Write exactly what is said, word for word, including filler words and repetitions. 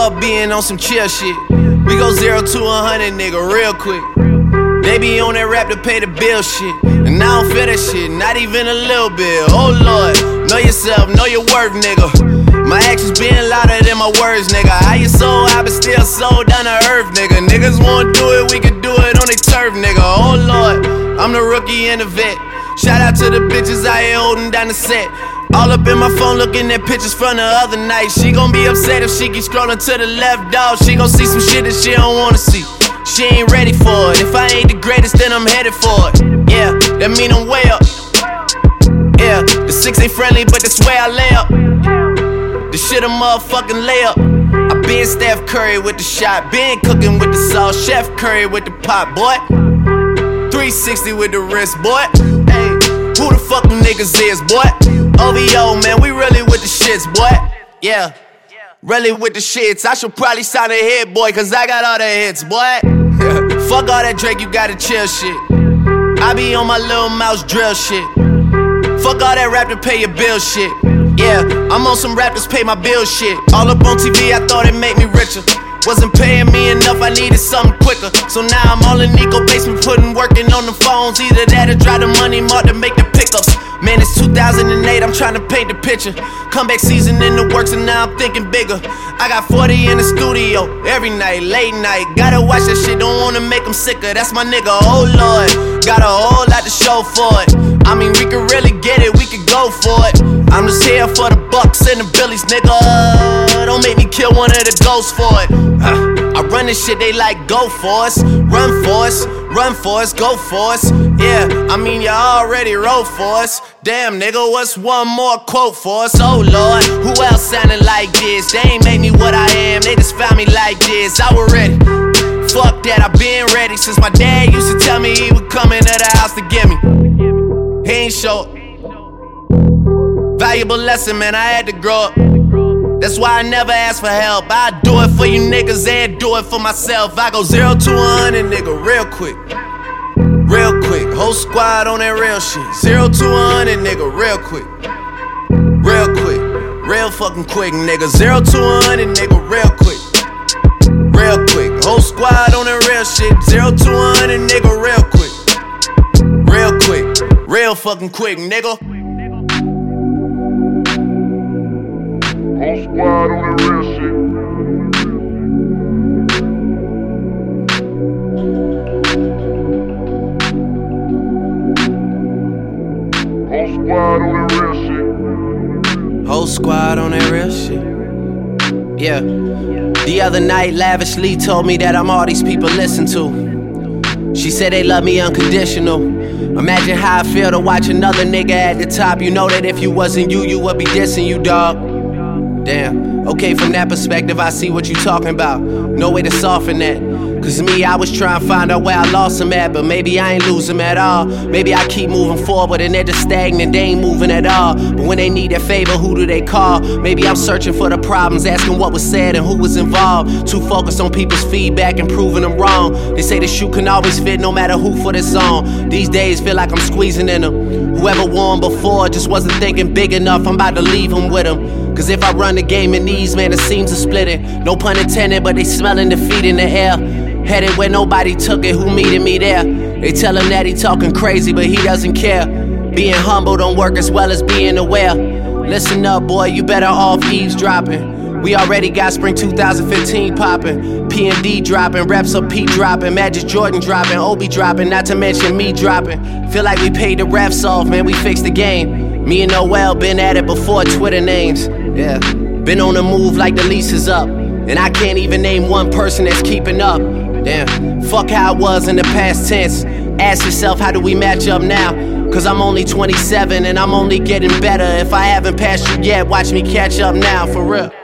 up being on some chill shit. We go zero to a hundred, nigga, real quick. They be on that rap to pay the bill shit, and I don't feel that shit, not even a little bit. Oh Lord, know yourself, know your worth, nigga. My actions being louder than my words, nigga. How you so high but still so down to earth, nigga. Niggas won't do it, we can do it on their turf, nigga. Oh Lord, I'm the rookie and the vet. Shout out to the bitches out here holding down the set. All up in my phone looking at pictures from the other night. She gon' be upset if she keep scrolling to the left, dog. She gon' see some shit that she don't wanna see. She ain't ready for it. If I ain't the greatest, then I'm headed for it. Yeah, that mean I'm way up. Yeah, the six ain't friendly, but that's where I lay up. The shit a motherfucking layup. I been Steph Curry with the shot, been cooking with the sauce, Chef Curry with the pot, boy. three sixty with the wrist, boy. Hey, who the fuck them niggas is, boy? O V O, man, we really with the shits, boy. Yeah, really with the shits. I should probably sign a hit, boy, cause I got all the hits, boy. Fuck all that Drake, you gotta chill shit. I be on my little mouse drill shit. Fuck all that rap to pay your bill shit. Yeah, I'm on some rappers pay my bill shit. All up on T V, I thought it made me richer. Wasn't paying me enough, I needed something quicker. So now I'm all in Nico basement, putting working on the phones. Either that or drive the money mark to make the pickups. Man, it's two thousand eight, I'm trying to paint the picture. Comeback season in the works and now I'm thinking bigger. I got forty in the studio, every night, late night. Gotta watch that shit, don't wanna make them sicker. That's my nigga, oh Lord. Got a whole lot to show for it. I mean, we could really get it, we could go for it. I'm just here for the bucks and the billies, nigga. Don't make me kill one of the ghosts for it. Uh, I run this shit, they like go for us. Run for us, run for us, go for us. Yeah, I mean, you already wrote for us. Damn, nigga, what's one more quote for us? Oh Lord, who else sounding like this? They ain't made me what I am, they just found me like this. I was ready. Fuck that, I been ready since my dad used to tell me he would come into the house to get me. He ain't show up. Valuable lesson, man, I had to grow up. That's why I never ask for help. I do it for you niggas and do it for myself. I go zero to a hundred, nigga, real quick. Real quick, whole squad on that real shit. Zero to a hundred, nigga, real quick. Real quick, real fucking quick, nigga. Zero to a hundred, nigga, real quick. Real quick, whole squad on that real shit. Zero to a hundred, nigga, real quick. Real quick, real fucking quick, nigga. Whole squad on that real shit. Whole squad on that real shit. Whole squad on that real shit. Yeah. The other night, Lavishly told me that I'm all these people listen to. She said they love me unconditional. Imagine how I feel to watch another nigga at the top. You know that if you wasn't you, you would be dissing you, dog. Damn, okay, from that perspective, I see what you talking about. No way to soften that. Cause me, I was trying to find out where I lost them at, but maybe I ain't lose them at all. Maybe I keep moving forward and they're just stagnant, they ain't moving at all. But when they need that favor, who do they call? Maybe I'm searching for the problems, asking what was said and who was involved. Too focused on people's feedback and proving them wrong. They say the shoe can always fit no matter who for this song. These days feel like I'm squeezing in them. Whoever won before just wasn't thinking big enough, I'm about to leave them with them. Cause if I run the game in these, man, the seams are splitting. No pun intended, but they smelling defeat in the air. Headed where nobody took it, who meeted me there? They tell him that he talking crazy, but he doesn't care. Being humble don't work as well as being aware. Listen up, boy, you better off eavesdropping. We already got spring two thousand fifteen popping. P and D dropping, reps up P dropping, Magic Jordan dropping, Obi dropping, not to mention me dropping. Feel like we paid the refs off, man, we fixed the game. Me and Noel been at it before Twitter names. Yeah, been on the move like the lease is up. And I can't even name one person that's keeping up. Damn, fuck how it was in the past tense. Ask yourself, how do we match up now? Cause I'm only twenty-seven and I'm only getting better. If I haven't passed you yet, watch me catch up now, for real.